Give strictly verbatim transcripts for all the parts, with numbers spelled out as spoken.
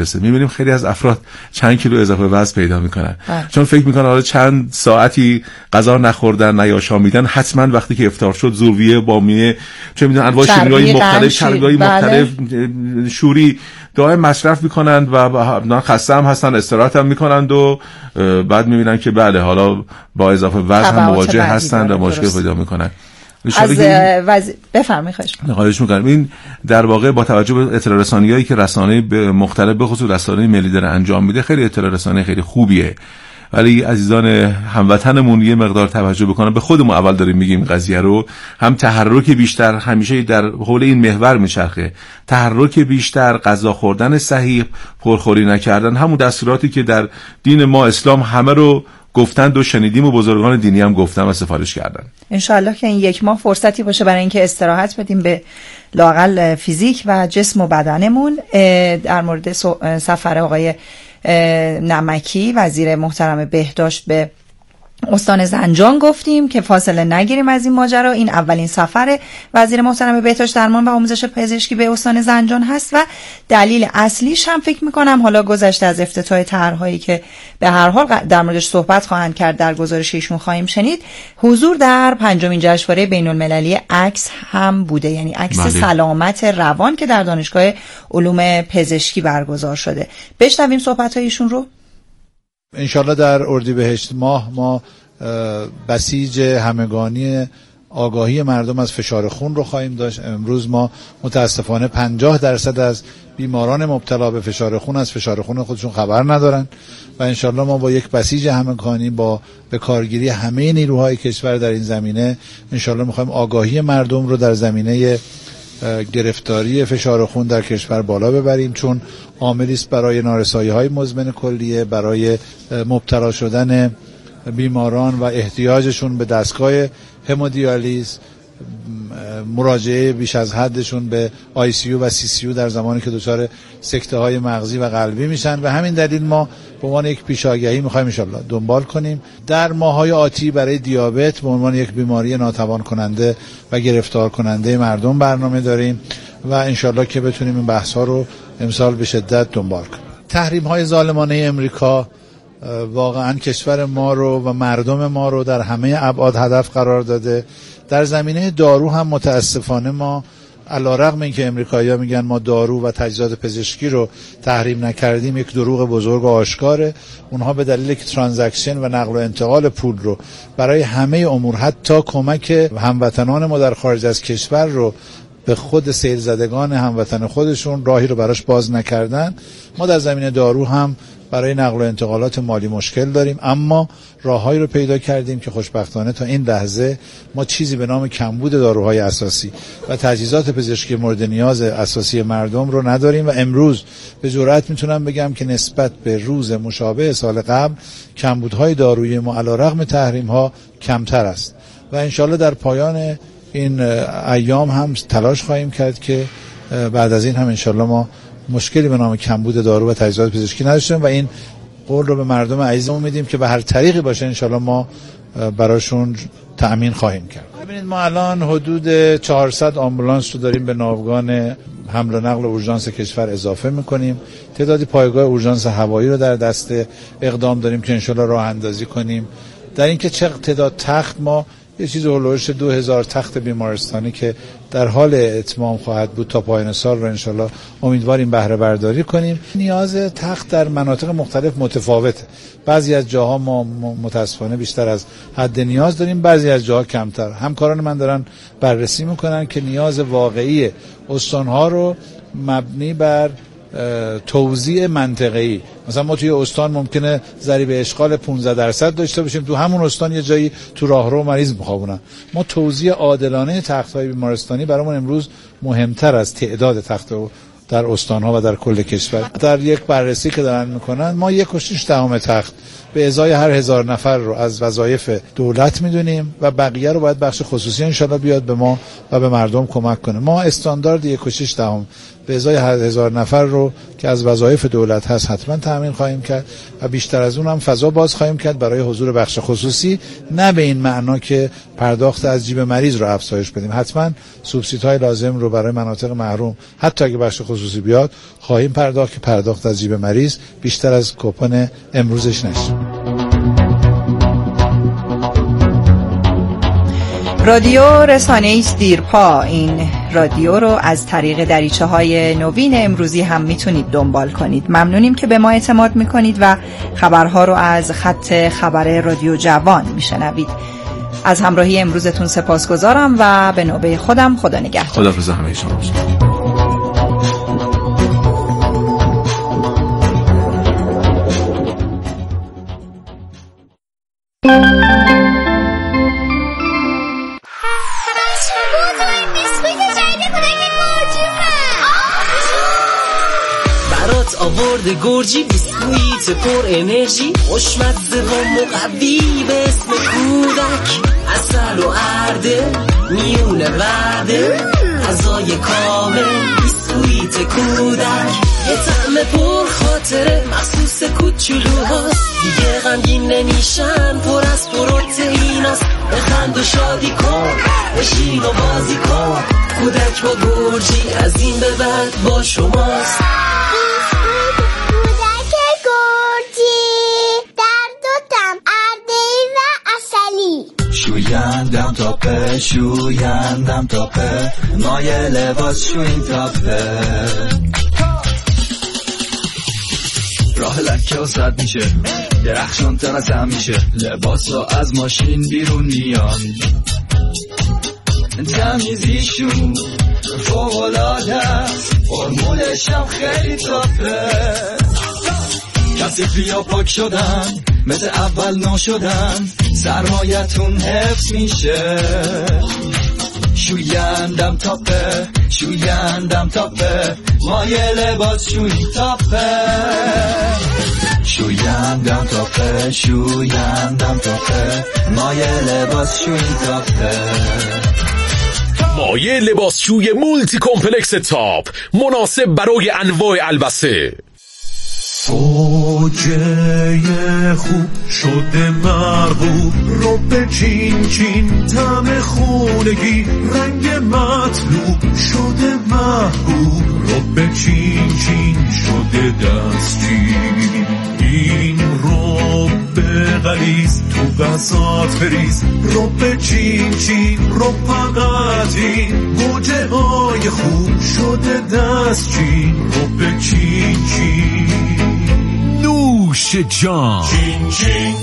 برسه. میبینیم خیلی از افراد چند کیلو اضافه وزن پیدا میکنن چون فکر میکنن حالا چند ساعتی غذا نخوردن نه یا شامیدن حتما وقتی که افطار شد زوریه بامیه چه میدونن انواع شیرینی‌های مختلف چربی‌های مختلف شوری دائم مصرف میکنند و خسته هم هستن استراحت هم میکنند و بعد میبینن که بله حالا با اضافه وزن هم مواجه هستند و مشکل پیدا میکنن. از وز... بفرمایید خواهش می‌کنم. خواهش می‌کنم. این در واقع با توجه به اطلاع رسانی‌هایی که رسانه‌های مختلف به خصوص رسانه ملی داره انجام میده خیلی اطلاع رسانی خیلی خوبیه، ولی عزیزان هموطنمون یه مقدار توجه بکنن. به خودمون اول داریم میگیم قضیه رو، هم تحرک بیشتر همیشه در حول این محور میچرخه، تحرک بیشتر، غذا خوردن صحیح، پرخوری نکردن، همون دستوراتی که در دین ما اسلام همه رو گفتند و شنیدیم و بزرگان دینی هم گفتن و سفارش کردن. انشالله که این یک ماه فرصتی باشه برای اینکه استراحت بدیم به لااقل فیزیک و جسم و بدنمون. در مورد سفر آقای نمکی وزیر محترم بهداشت به استان زنجان گفتیم که فاصله نگیریم از این ماجرا. این اولین سفر وزیر محترم بهداشت درمان و آموزش پزشکی به استان زنجان هست و دلیل اصلیش هم فکر میکنم حالا گذشته از افتتاح طرح‌هایی که به هر حال در موردش صحبت خواهند کرد در گزارش ایشون خواهیم شنید، حضور در پنجمین جشنواره بین‌المللی عکس هم بوده، یعنی عکس بله. سلامت روان که در دانشگاه علوم پزشکی برگزار شده. بشنویم صحبت‌های ایشون رو. انشالله در اردیبهشت ماه ما بسیج همگانی آگاهی مردم از فشار خون رو خواهیم داشت. امروز ما متاسفانه پنجاه درصد از بیماران مبتلا به فشار خون از فشار خون خودشون خبر ندارن و انشالله ما با یک بسیج همگانی با به کارگیری همه نیروهای کشور در این زمینه انشالله میخوایم آگاهی مردم رو در زمینه گرفتاری فشار خون در کشور بالا ببریم، چون عاملی است برای نارسایی‌های مزمن کلیه، برای مبتلا شدن بیماران و احتیاجشون به دستگاه همودیالیز، مراجعه بیش از حدشون به آی سی یو و سی سی یو در زمانی که دچار سکته های مغزی و قلبی میشن و همین دلیل ما به عنوان یک پیشاگهی میخوایم ان شاءالله دنبال کنیم. در ماهای آتی برای دیابت به عنوان یک بیماری ناتوان کننده و گرفتار کننده مردم برنامه داریم و ان شاءالله که بتونیم این بحث ها رو امسال به شدت دنبال کنیم. تحریم های ظالمانه امریکا واقعا کشور ما رو و مردم ما رو در همه ابعاد هدف قرار داده. در زمینه دارو هم متاسفانه ما علیرغم اینکه امریکایی‌ها میگن ما دارو و تجهیزات پزشکی رو تحریم نکردیم، یک دروغ بزرگ و آشکاره. اونها به دلیل که ترانزکشن و نقل و انتقال پول رو برای همه امور، حتی کمک هموطنان ما در خارج از کشور رو به خود سیل زدگان هموطن خودشون راهی رو براش باز نکردن. ما در زمینه دارو هم برای نقل و انتقالات مالی مشکل داریم، اما راههایی رو پیدا کردیم که خوشبختانه تا این لحظه ما چیزی به نام کمبود داروهای اساسی و تجهیزات پزشکی مورد نیاز اساسی مردم رو نداریم و امروز به جرئت میتونم بگم که نسبت به روز مشابه سال قبل کمبودهای دارویی ما علیرغم تحریم‌ها کمتر است و انشالله در پایان این ایام هم تلاش خواهیم کرد که بعد از این هم انشالله ما مشکلی به نام کمبود دارو و تجهیزات پزشکی نداشتیم و این قول رو به مردم عزیزمون میدیم که به هر طریقی باشه انشالله ما براشون تأمین خواهیم کرد. ببینید ما الان حدود چهارصد آمبولانس رو داریم به ناوگان حمل و نقل اورژانس کشور اضافه میکنیم. تعدادی پایگاه اورژانس هوایی رو در دست اقدام داریم که انشالله راه اندازی کنیم. در اینکه چه تعداد تخت، ما یه چیز هولوش دو هزار تخت بیمارستانی که در حال اتمام خواهد بود تا پایان سال رو انشالله امیدواریم بهره برداری کنیم. نیاز تخت در مناطق مختلف متفاوته. بعضی از جاها ما متاسفانه بیشتر از حد نیاز داریم، بعضی از جاها کمتر. همکاران من دارن بررسی میکنن که نیاز واقعی استانها رو مبنی بر توزیع منطقه‌ای، مثلا ما توی استان ممکنه ضریب اشغال پانزده درصد داشته باشیم، تو همون استان یه جایی تو راهرو مریض میخوابونن. ما توزیع عادلانه تخت‌های بیمارستانی برامون امروز مهمتر از تعداد تخت‌ها در استان‌ها و در کل کشور. در یک بررسی که دارن میکنن ما یک و شش دهم تخت به ازای هر هزار نفر رو از وظایف دولت میدونیم و بقیه رو باید بخش خصوصی انشالله بیاد به ما و به مردم کمک کنه. ما استاندارد یک و شش دهم به ازای هر هزار نفر رو که از وظایف دولت هست حتما تامین خواهیم کرد و بیشتر از اون هم فضا باز خواهیم کرد برای حضور بخش خصوصی، نه به این معنا که پرداخت از جیب مریض رو افزایش بدیم. حتما سوبسیدهای لازم رو برای مناطق محروم حتی اگه بخش خصوصی بیاد خواهیم پرداخت که پرداخت از جیب مریض بیشتر از کوپن امروزش نشه. رادیو رسانه‌ای است دیرپا. این رادیو رو از طریق دریچه‌های نوین امروزی هم میتونید دنبال کنید. ممنونیم که به ما اعتماد میکنید و خبرها رو از خط خبر رادیو جوان میشنوید. از همراهی امروزتون سپاسگزارم و به نوبه خودم خدا نگهدار. خداحافظ همه شما. آورده گرجی بیسکویت پر انرژی خوشمزه و مقوی به اسم کودک، عسل و ارده میونه ورده غذای کامل بیسکویت کودک، یه طعم پر خاطره مخصوص کوچولوهاست، دیگه غمگین نمیشن پر از پروتئیناست، بخند و شادی کن بشین و بازی کن، کودک با گرجی از این به بعد با شماست. شویندم تاپه شویندم تاپه مایه لباس شوین تاپه، راه لکه و سد میشه درخشان تر از هم میشه، لباس ها از ماشین بیرون میان، تمیزیشون فوق‌العاده است، فرمولش هم خیلی تاپه، کسی یا پاک شدن مثل اول ناشدن، سرمایتون حفظ میشه، شویندم تاپه شویندم تاپه مایه لباس شوی تاپه، شویندم تاپه شویندم تاپه مایه لباس شوی تاپه، مایه لباسشوی مولتی کمپلکس تاپ مناسب برای انواع البسه. فوجه خوب شده مرغوب رو به چین چین طعم خونگی، رنگ مطلوب شده محبوب رو به چین چین شده دستچین، این رو به غلیظ تو غذات فریز رو به چین چین رو فقط این گوجه های خوب شده دستچین رو به چین چین، نوش جان چین چین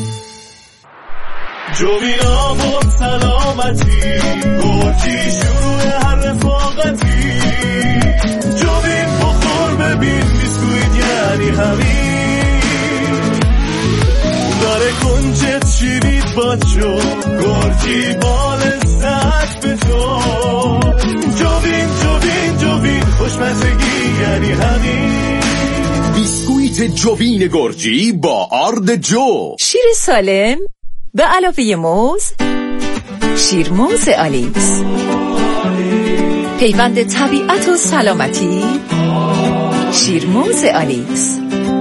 جوینا با سلامتی، گرجی شروع هر رفاقتی، جوین بخور ببین بیسکویت یعنی همین، داره کنجت شیرید باچو گرجی بال سک به تو، جوین جوین جوین خوشمزگی یعنی همین، بیسکویت جوین گرجی با آرد جو، شیر سالم به علاوه موز، شیر موز آلیس، پیوند طبیعت و سلامتی، شیر موز آلیس،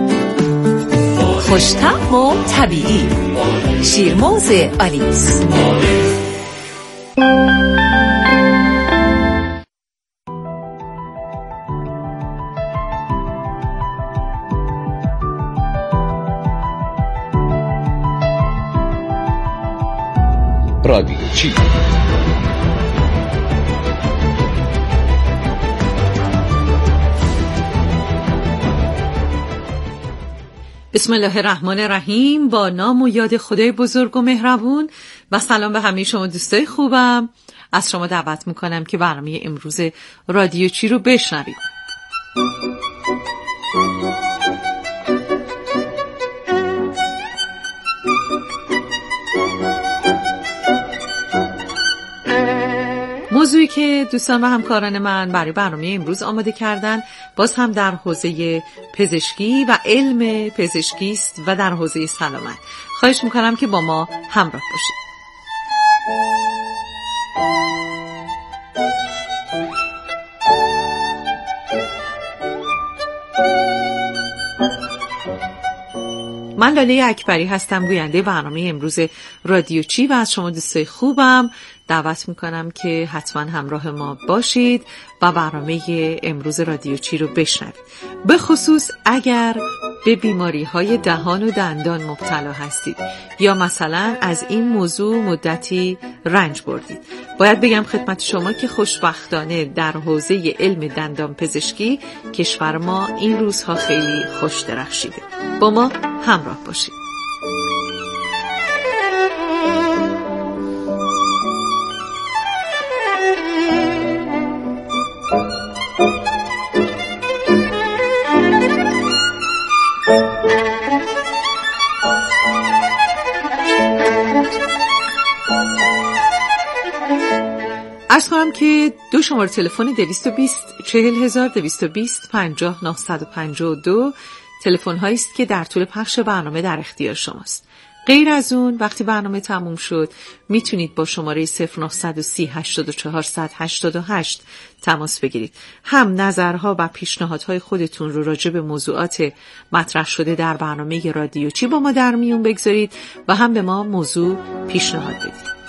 خوش‌طعم و طبیعی، شیر موز آلیس. رادیو چی؟ بسم الله الرحمن الرحیم. با نام و یاد خدای بزرگ و مهربون و سلام به همه شما دوستای خوبم. از شما دعوت میکنم که برنامه امروز رادیو چی رو بشنوید. موضوعی که دوستان و همکاران من برای برنامه امروز آماده کردن باز هم در حوزه پزشکی و علم پزشکی است و در حوزه سلامت. خواهش میکنم که با ما همراه باشید. من لاله اکبری هستم، گوینده برنامه امروز رادیو چی و از شما دوستای خوبم دعوت میکنم که حتما همراه ما باشید و برنامه امروز رادیو چی رو بشنوید. به خصوص اگر به بیماری های دهان و دندان مبتلا هستید یا مثلا از این موضوع مدتی رنج بردید. باید بگم خدمت شما که خوشبختانه در حوزه علم دندان پزشکی کشور ما این روزها خیلی خوش درخشیده. با ما همراه باشید. عرض کنم که دو شماره تلفن دویست و بیست چهل هزار دویست و بیست پنجاه نهصد و پنجاه و دو تلفن هایی است که در طول پخش برنامه در اختیار شماست. غیر از اون وقتی برنامه تموم شد میتونید با شماره صفر نه سه صفر هشتاد و چهار صد و هشتاد و هشت تماس بگیرید. هم نظرها و پیشنهادهای خودتون رو راجع به موضوعات مطرح شده در برنامه رادیو چی با ما در میون بگذارید و هم به ما موضوع پیشنهاد بدید.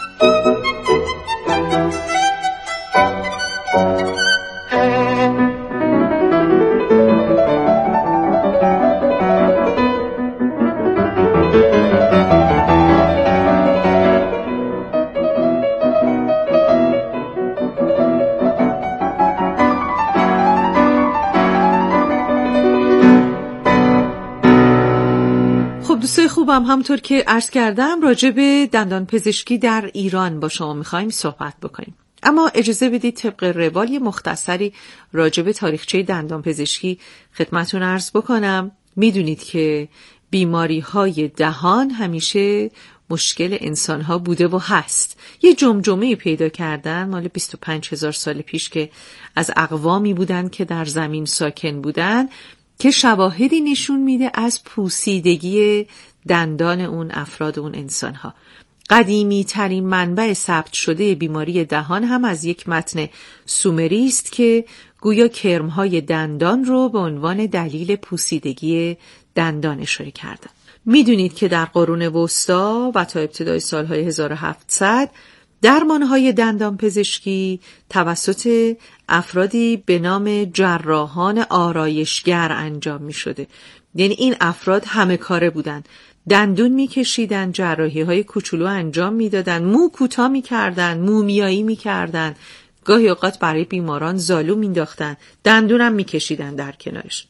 دوستای خوبم، همطور که عرض کردم راجع به دندان پزشکی در ایران با شما میخوایم صحبت بکنیم. اما اجازه بدید طبق روال مختصری راجع به تاریخچه دندان پزشکی خدمتتون عرض بکنم. میدونید که بیماری های دهان همیشه مشکل انسان ها بوده و هست. یه جمجمه پیدا کردن مال بیست و پنج هزار سال پیش که از اقوامی بودن که در زمین ساکن بودن که شواهدی نشون میده از پوسیدگی دندان اون افراد اون انسان ها. قدیمی ترین منبع ثبت شده بیماری دهان هم از یک متن سومری است که گویا کرمهای دندان رو به عنوان دلیل پوسیدگی دندان اشاره کردن. میدونید که در قرون وسطا و تا ابتدای سالهای هزار و هفتصد درمانهای دندان پزشکی توسط افرادی به نام جراحان آرایشگر انجام می شده. یعنی این افراد همه کاره بودن. دندون می کشیدن، جراحی های کوچولو انجام می دادن، مو کوتاه می کردن، مومیایی می کردن، گاهی اوقات برای بیماران زالو می انداختن، دندون هم می کشیدن در کنارش.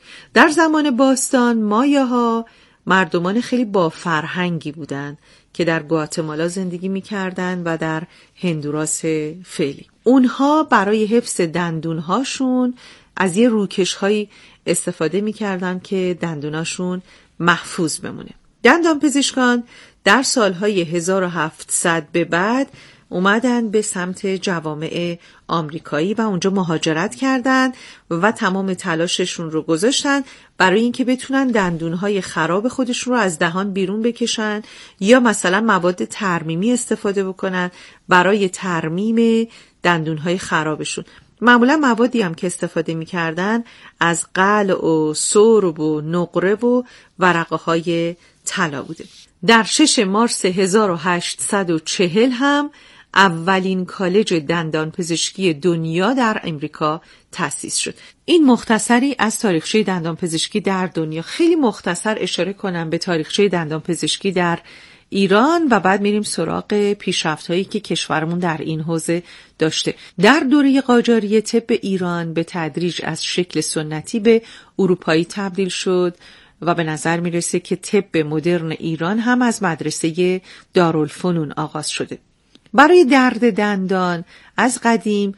در زمان باستان مایاها مردمان خیلی با فرهنگی بودن که در گواتمالا زندگی می‌کردند و در هندوراس فعلی. اونها برای حفظ دندونهاشون از یه روکش‌هایی استفاده می‌کردن که دندوناشون محفوظ بمونه. دندان پزشکان در سالهای هزار و هفتصد به بعد اومدن به سمت جوامع آمریکایی و اونجا مهاجرت کردند و تمام تلاششون رو گذاشتن برای اینکه بتونن دندونهای خراب خودشون رو از دهان بیرون بکشن یا مثلا مواد ترمیمی استفاده بکنن برای ترمیم دندونهای خرابشون. معمولا موادی هم که استفاده می‌کردن از قلع و سرب و نقره و ورقه های طلا بوده. در شش مارس هزار و هشتصد و چهل هم اولین کالج دندان پزشکی دنیا در امریکا تأسیس شد. این مختصری از تاریخچه دندان پزشکی در دنیا. خیلی مختصر اشاره کنم به تاریخچه دندان پزشکی در ایران و بعد میریم سراغ پیشرفت‌هایی که کشورمون در این حوزه داشته. در دوره قاجاری طب ایران به تدریج از شکل سنتی به اروپایی تبدیل شد و به نظر میرسه که طب مدرن ایران هم از مدرسه دارالفنون آغاز شده. برای درد دندان از قدیم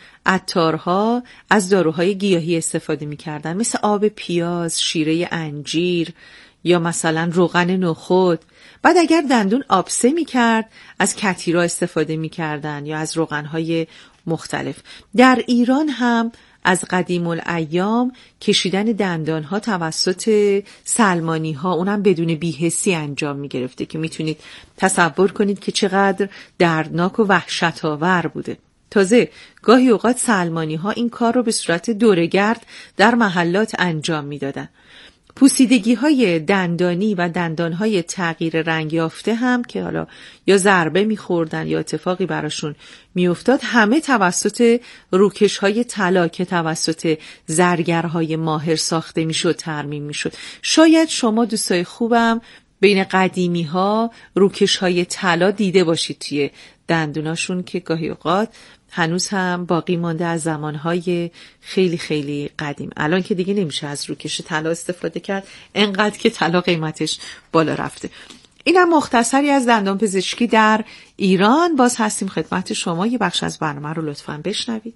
عطارها از داروهای گیاهی استفاده می‌کردن، مثل آب پیاز، شیره انجیر یا مثلا روغن نخود. بعد اگر دندون آبسه می‌کرد از کتیرا استفاده می‌کردن یا از روغن‌های مختلف. در ایران هم از قدیم الایام کشیدن دندانها توسط سلمانی ها اونم بدون بی‌حسی انجام می گرفته که میتونید تصور کنید که چقدر دردناک و وحشت آور بوده. تازه گاهی اوقات سلمانی ها این کار رو به صورت دوره‌گرد در محلات انجام می دادن. پوسیدگی های دندانی و دندان های تغییر رنگ یافته هم که حالا یا ضربه میخوردن یا اتفاقی براشون میافتاد، همه توسط روکش های طلا که توسط زرگرهای ماهر ساخته میشد ترمیم میشد. شاید شما دوستای خوبم بین قدیمی ها روکش های طلا دیده باشید توی دندوناشون که گاهی اوقات هنوز هم باقی مانده از زمانهای خیلی خیلی قدیم. الان که دیگه نمیشه از روکش طلا استفاده کرد، انقدر که طلا قیمتش بالا رفته. اینم مختصری از دندان پزشکی در ایران. باز هستیم خدمت شما، یه بخش از برنامه رو لطفاً بشنوید.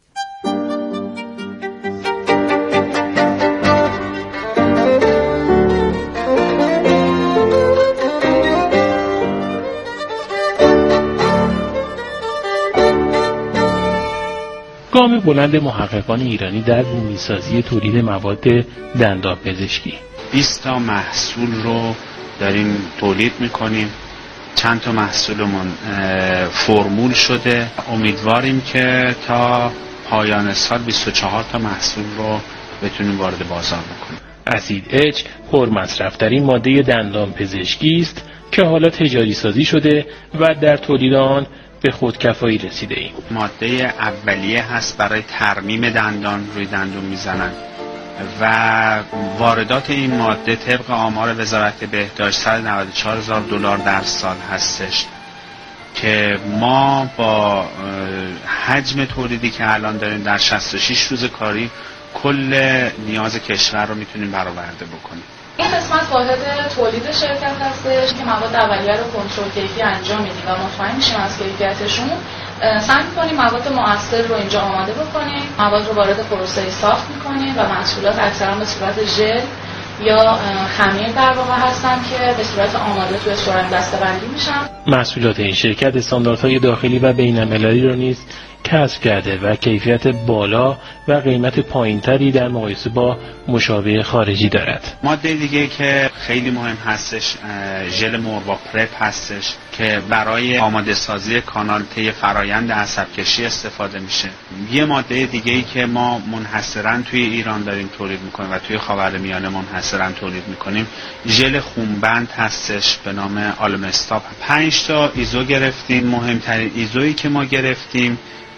گام بلند محققان ایرانی در بومی‌سازی تولید مواد دندان پزشکی. بیست تا محصول رو داریم تولید میکنیم، چند تا محصولمون فرمول شده. امیدواریم که تا پایان سال بیست و چهار تا محصول رو بتونیم وارد بازار بکنیم. اسید اچ پرمصرف‌ترین ماده دندان پزشکی است که حالا تجاری سازی شده و در تولید آن به خودکفایی رسیده ایم. ماده اولیه هست برای ترمیم دندان، روی دندون میزنن و واردات این ماده طبق آمار وزارت بهداشت صد و نود و چهار هزار دلار در سال هستش که ما با حجم تولیدی که الان داریم در شصت و شش روز کاری کل نیاز کشور رو میتونیم برآورده بکنیم. این قسمت واحد تولید شرکت هستش که مواد اولیه رو کنترل کیفی انجام میدیم و مطمئن میشیم از کیفیتشون. سعی می‌کنیم مواد مؤثر رو اینجا آماده بکنیم، مواد رو وارد پروسه ساخت می‌کنیم و محصولات اکثرا به صورت ژل یا خمیر در واقع هستن که به صورت آماده توی سرنگ بسته‌بندی میشن. محصولات این شرکت استانداردهای داخلی و بین‌المللی رو نیز کسب کرده و کیفیت بالا و قیمت پایینتری در مقایسه با مشابه خارجی دارد. ماده دیگه که خیلی مهم هستش ژل موربا پرپ هستش که برای آماده سازی کانال طی فرایند عصب کشی استفاده میشه. یه ماده دیگه ای که ما منحصراً توی ایران داریم تولید میکنیم و توی خاورمیانه منحصراً تولید میکنیم ژل خونبند هستش به نام آلمستاپ. پنج تا ایزو گرفتیم. مهمترین ایزویی که ما گرفتیم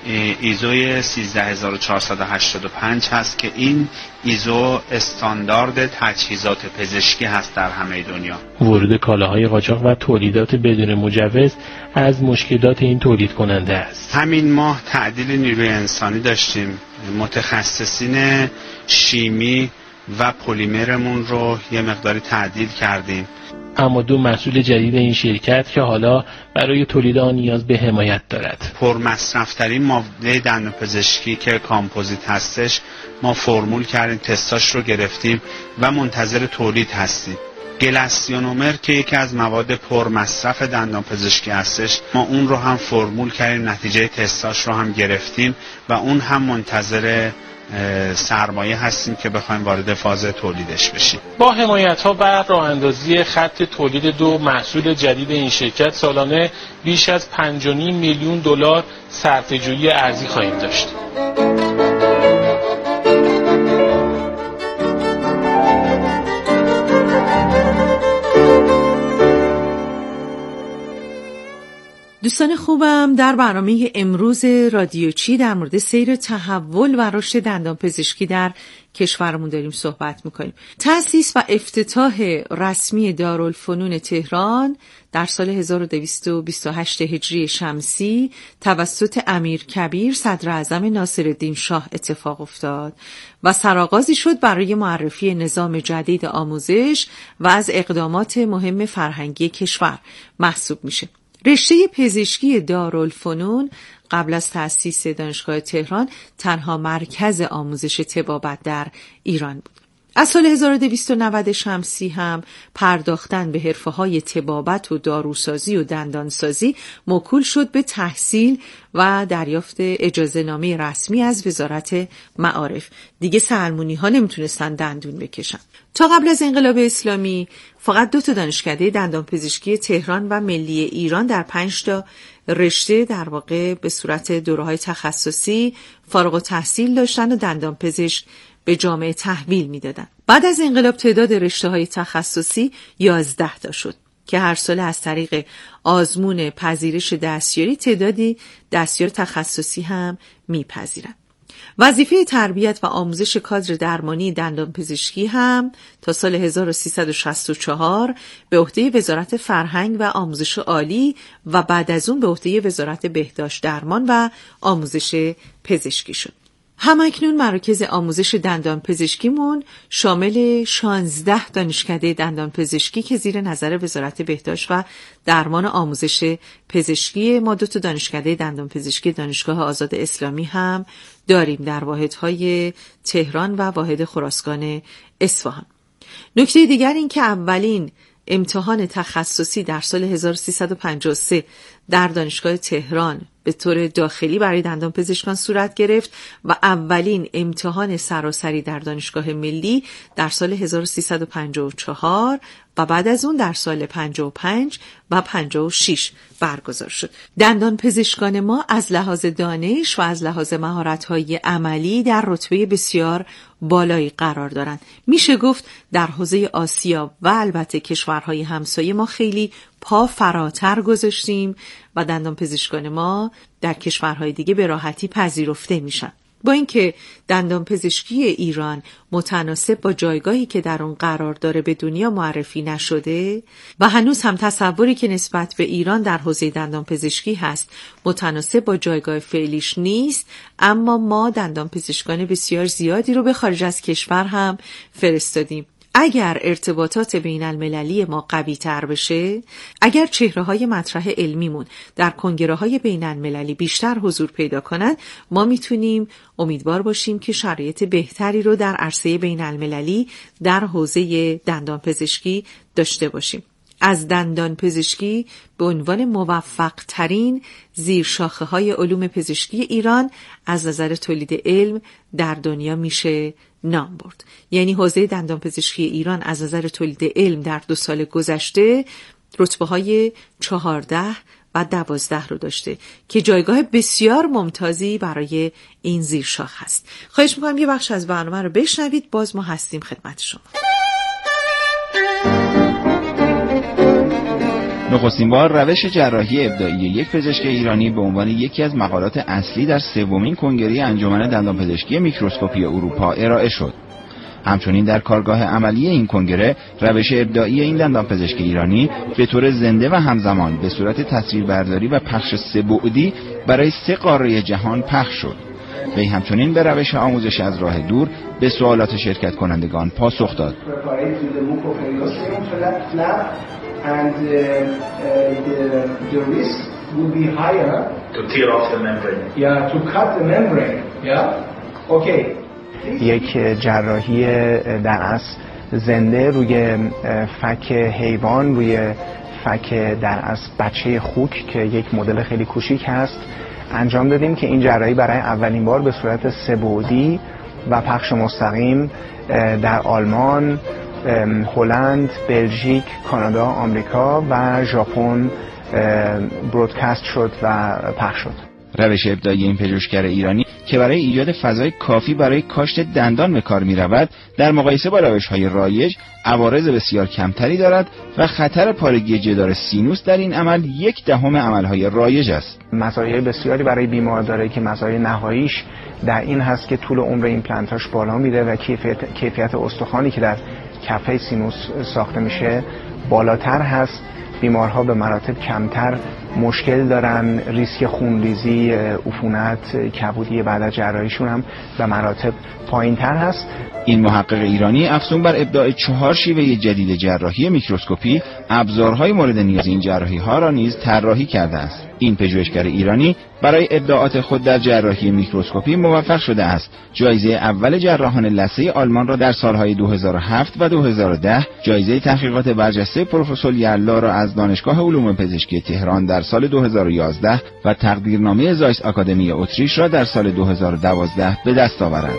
ایزوی سیزده هزار و چهارصد و هشتاد و پنج هست که این ایزو استاندارد تجهیزات پزشکی هست در همه دنیا. ورود کالاهای قاچاق و تولیدات بدون مجوز از مشکلات این تولید کننده است. همین ماه تعدیل نیروی انسانی داشتیم. متخصصین شیمی و پلیمرمون رو یه مقداری تعدیل کردیم. اما دو محصول جدید این شرکت که حالا برای تولید آن نیاز به حمایت دارد. پرمصرف‌ترین ماده دندانپزشکی که کامپوزیت هستش ما فرمول کردیم، تستاش رو گرفتیم و منتظر تولید هستیم. گلاسیونومر که یکی از مواد پرمصرف دندانپزشکی هستش ما اون رو هم فرمول کردیم، نتیجه تستاش رو هم گرفتیم و اون هم منتظر سرمایه هستیم که بخوایم وارد فاز تولیدش بشیم. با حمایت‌ها و راه اندازی خط تولید دو محصول جدید این شرکت سالانه بیش از پنج و نیم میلیون دلار صرفه‌جویی ارزی خواهیم داشت. دوستان خوبم، در برنامه امروز رادیو چی در مورد سیر تحول و رشد دندانپزشکی در کشورمون داریم صحبت میکنیم. تأسیس و افتتاح رسمی دارالفنون تهران در سال هزار و دویست و بیست و هشت هجری شمسی توسط امیرکبیر صدر اعظم ناصرالدین شاه اتفاق افتاد و سرآغازی شد برای معرفی نظام جدید آموزش و از اقدامات مهم فرهنگی کشور محسوب میشه. رشته پزشکی دارالفنون قبل از تأسیس دانشگاه تهران تنها مرکز آموزش طبابت در ایران بود. از سال هزار و دویست و نود شمسی هم پرداختن به حرفه‌های طبابت و داروسازی و دندانسازی موکول شد به تحصیل و دریافت اجازه نامه رسمی از وزارت معارف. دیگه سلمونی ها نمیتونستن دندون بکشن. تا قبل از انقلاب اسلامی فقط دو تا دانشکده دندانپزشکی تهران و ملی ایران در پنج تا رشته در واقع به صورت دوره‌های تخصصی فارغ التحصیل داشتن و دندانپزشک به جامعه تحویل میدادن. بعد از انقلاب تعداد رشته‌های تخصصی یازده تا شد که هر سال از طریق آزمون پذیرش دستیاری تعدادی دستیار تخصصی هم میپذیرند. وظیفه تربیت و آموزش کادر درمانی دندانپزشکی هم تا سال هزار و سیصد و شصت و چهار به عهده وزارت فرهنگ و آموزش عالی و بعد از اون به عهده وزارت بهداشت درمان و آموزش پزشکی شد. همکنون مراکز آموزش دندانپزشکیمون شامل شانزده دانشکده دندانپزشکی که زیر نظر وزارت بهداشت و درمان آموزش پزشکی، ما دو تا دانشکده دندانپزشکی دانشگاه آزاد اسلامی هم داریم در واحدهای تهران و واحد خراسان اصفهان. نکته دیگر این که اولین امتحان تخصصی در سال هزار و سیصد و پنجاه و سه در دانشگاه تهران به طور داخلی برای دندانپزشکان صورت گرفت و اولین امتحان سراسری در دانشگاه ملی در سال هزار و سیصد و پنجاه و چهار و بعد از اون در سال پنجاه و پنج و پنجاه و شش برگزار شد. دندانپزشکان ما از لحاظ دانش و از لحاظ مهارت‌های عملی در رتبه بسیار بالایی قرار دارند. میشه گفت در حوزه آسیا و البته کشورهای همسایه ما خیلی پا فراتر گذاشتیم و دندانپزشکان ما در کشورهای دیگه به راحتی پذیرفته میشن. با اینکه دندانپزشکی ایران متناسب با جایگاهی که در اون قرار داره به دنیا معرفی نشده و هنوز هم تصوری که نسبت به ایران در حوزه دندانپزشکی هست متناسب با جایگاه فعلیش نیست، اما ما دندانپزشکان بسیار زیادی رو به خارج از کشور هم فرستادیم. اگر ارتباطات بین المللی ما قوی تر بشه، اگر چهره های مطرح علمیمون در کنگره های بین المللی بیشتر حضور پیدا کنند، ما میتونیم امیدوار باشیم که شرایط بهتری رو در عرصه بین المللی در حوزه دندانپزشکی داشته باشیم. از دندانپزشکی به عنوان موفق ترین زیر شاخه های علوم پزشکی ایران از نظر تولید علم در دنیا میشه نام برد. یعنی حوزه دندانپزشکی ایران از نظر تولید علم در دو سال گذشته رتبه های چهارده و دوازده رو داشته که جایگاه بسیار ممتازی برای این زیر شاخه هست. خواهش میکنم یه بخش از برنامه رو بشنوید، باز ما هستیم خدمت شما. نخستین بار روش جراحی ابداعی یک پزشک ایرانی به عنوان یکی از مقالات اصلی در سومین کنگره انجمن دندانپزشکی میکروسکوپی اروپا ارائه شد. همچنین در کارگاه عملی این کنگره روش ابداعی این دندانپزشک ایرانی به طور زنده و همزمان به صورت تصویربرداری و پخش سه بعدی برای سه قاره جهان پخش شد. وی همچنین به روش آموزش از راه دور به سوالات شرکت کنندگان پاسخ داد. And uh, uh, the, the risk will be higher to tear off the membrane. Yeah, to cut the membrane. Yeah. Okay. یک جراحی در اصل زنده روی فک حیوان، روی فک در اصل بچه خوک که یک مدل خیلی کوچیک هست انجام دادیم که این جراحی برای اولین بار به صورت سه بعدی و پخش مستقیم در آلمان، هلند، بلژیک، کانادا، آمریکا و ژاپن برودکست شد و پخش شد. روش ابداعی این پژوهشگر ایرانی که برای ایجاد فضای کافی برای کاشت دندان به کار می رود، در مقایسه با روش‌های رایج عوارض بسیار کمتری دارد و خطر پارگی جدار سینوس در این عمل یک دهم عمل‌های رایج است. مزایای بسیاری برای بیمار داره که مزایای نهاییش در این هست که طول عمر ایمپلنتاش بالا میره و کیفیت کیفیت استخوانی که در کفه سینوس ساخته میشه بالاتر هست. بیمارها به مراتب کمتر مشکل دارن، ریسک خونریزی، عفونت، کبودی بعد از جراحیشون هم به مراتب پایین‌تر هست. این محقق ایرانی افزون بر ابداع چهار شیوه جدید جراحی میکروسکوپی، ابزارهای مورد نیاز این جراحی‌ها را نیز طراحی کرده است. این پژوهشگر ایرانی برای ابداعات خود در جراحی میکروسکوپی موفق شده است جایزه اول جراحان لثه آلمان را در سالهای دو هزار و هفت و دو هزار و ده، جایزه تحقیقات برجسته پروفسور یلا را از دانشگاه علوم پزشکی تهران در سال دو هزار و یازده و تقدیرنامه زایس آکادمی اتریش را در سال دو هزار و دوازده به دست آورد.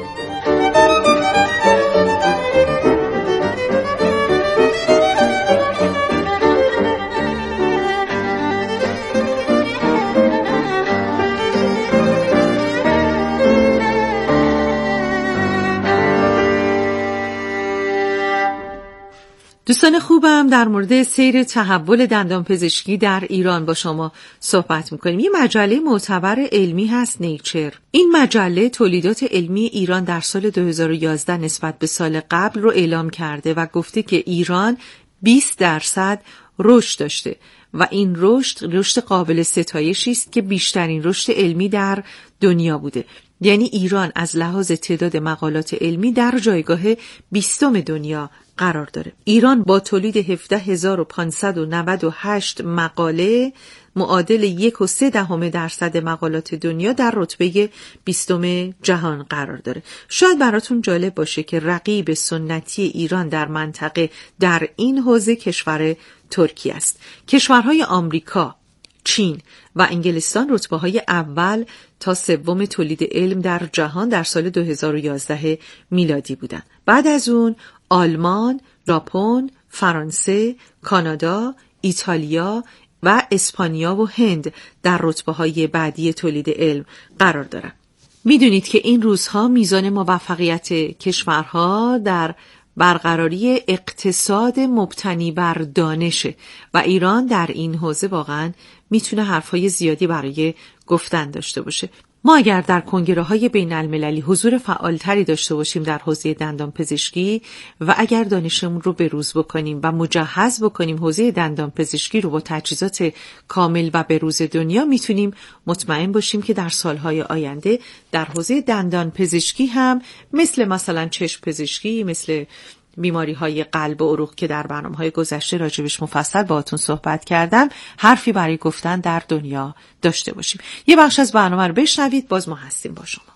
دوستان خوبم، در مورد سیر تحول دندانپزشکی در ایران با شما صحبت میکنیم. یه مجله معتبر علمی هست، نیچر. این مجله تولیدات علمی ایران در سال دو هزار و یازده نسبت به سال قبل رو اعلام کرده و گفته که ایران بیست درصد رشد داشته و این رشد رشد قابل ستایشی است که بیشترین رشد علمی در دنیا بوده. یعنی ایران از لحاظ تعداد مقالات علمی در جایگاه بیستم دنیا قرار داره. ایران با تولید هفده هزار و پانصد و نود و هشت مقاله معادل یک و سه دهم درصد مقالات دنیا در رتبه بیستم جهان قرار داره. شاید براتون جالب باشه که رقیب سنتی ایران در منطقه در این حوزه کشور ترکیه است. کشورهای آمریکا، چین و انگلستان رتبه های اول تا سوم تولید علم در جهان در سال دو هزار و یازده میلادی بودند. بعد از اون آلمان، ژاپن، فرانسه، کانادا، ایتالیا و اسپانیا و هند در رتبه های بعدی تولید علم قرار دارند. میدونید که این روزها میزان موفقیت کشورها در برقراری اقتصاد مبتنی بر دانشه و ایران در این حوزه واقعا میتونه حرفای زیادی برای گفتن داشته باشه. ما اگر در کنگره‌های بین المللی حضور فعالتری داشته باشیم در حوزه دندان پزشکی و اگر دانشمون رو بروز بکنیم و مجهز بکنیم حوزه دندان پزشکی رو با تجهیزات کامل و بروز دنیا، میتونیم مطمئن باشیم که در سالهای آینده در حوزه دندان پزشکی هم مثل مثلا چشم پزشکی، مثل بیماری های قلب و عروق که در برنامه های گذشته راجبش مفصل باهاتون صحبت کردم، حرفی برای گفتن در دنیا داشته باشیم. یه بخش از برنامه رو بشنوید، باز ما هستیم با شما.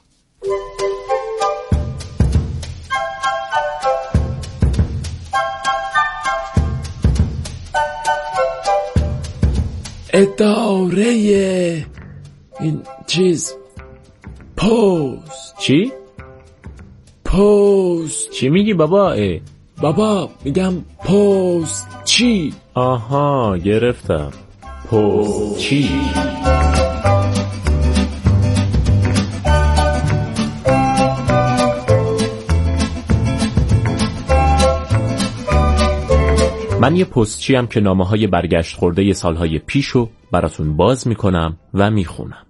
اداره این چیز پست. چی؟ پست. چی میگی بابا؟ اه. بابا میگم پست چی؟ آها گرفتم. پست چی؟ من یه پستچی هم که نامه های برگشت خورده سالهای پیشو براتون باز میکنم و میخونم.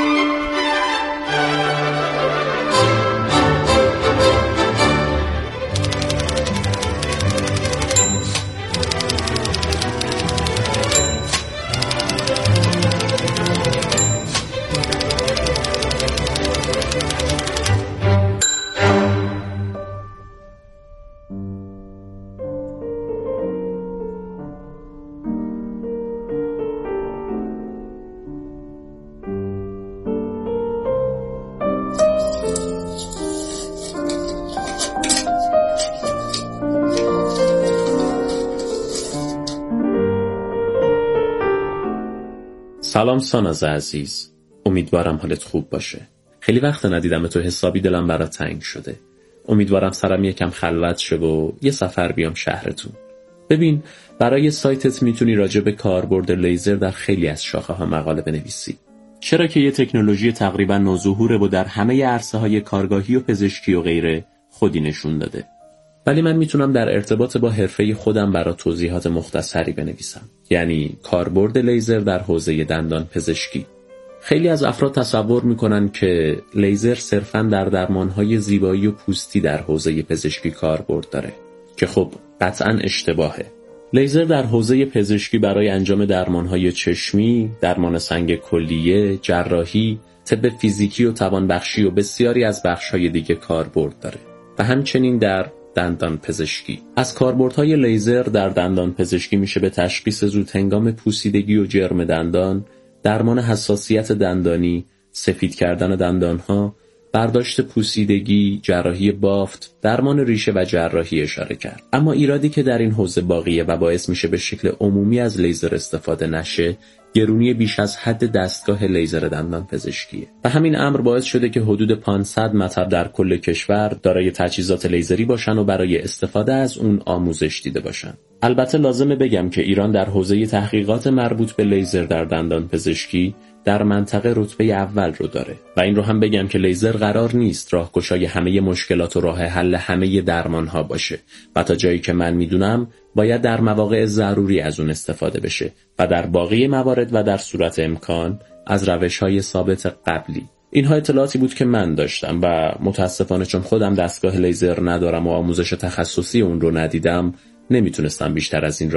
سلام ساناز عزیز، امیدوارم حالت خوب باشه. خیلی وقت ندیدم تو، حسابی دلم برات تنگ شده. امیدوارم سرم یکم خلوت شه و یه سفر بیام شهرتون. ببین، برای سایتت میتونی راجع به کاربرد لیزر در خیلی از شاخه ها مقاله بنویسی. چرا که یه تکنولوژی تقریبا نوظهوره و در همه عرصه های کارگاهی و پزشکی و غیره خودی نشون داده. ولی من میتونم در ارتباط با حرفه خودم برای توضیحات مختصری بنویسم، یعنی کاربرد لیزر در حوزه دندان پزشکی. خیلی از افراد تصور میکنن که لیزر صرفاً در درمانهای زیبایی و پوستی در حوزه پزشکی کاربرد داره، که خب قطعاً اشتباهه. لیزر در حوزه پزشکی برای انجام درمانهای چشمی، درمان سنگ کلیه، جراحی، طب فیزیکی و توانبخشی و بسیاری از بخشهای دیگه کاربرد داره و همچنین در دندان پزشکی. از کاربردهای لیزر در دندان پزشکی میشه به تشخیص زود هنگام پوسیدگی و جرم دندان، درمان حساسیت دندانی، سفید کردن دندانها، برداشت پوسیدگی، جراحی بافت، درمان ریشه و جراحی اشاره کرد. اما ایرادی که در این حوزه باقیه و باعث میشه به شکل عمومی از لیزر استفاده نشه، گرونی بیش از حد دستگاه لیزر دندان پزشکیه. و همین امر باعث شده که حدود پانصد مطب در کل کشور دارای تجهیزات لیزری باشن و برای استفاده از اون آموزش دیده باشن. البته لازمه بگم که ایران در حوزه تحقیقات مربوط به لیزر در دندان پزشکی در منطقه رتبه اول رو داره. و این رو هم بگم که لیزر قرار نیست راهگشای همه مشکلات و راه حل همه درمان‌ها باشه و تا جایی که من میدونم باید در مواقع ضروری از اون استفاده بشه و در باقی موارد و در صورت امکان از روش‌های ثابت قبلی. اینها اطلاعاتی بود که من داشتم و متاسفانه چون خودم دستگاه لیزر ندارم و آموزش تخصصی اون رو ندیدم نمیتونستم بیشتر از این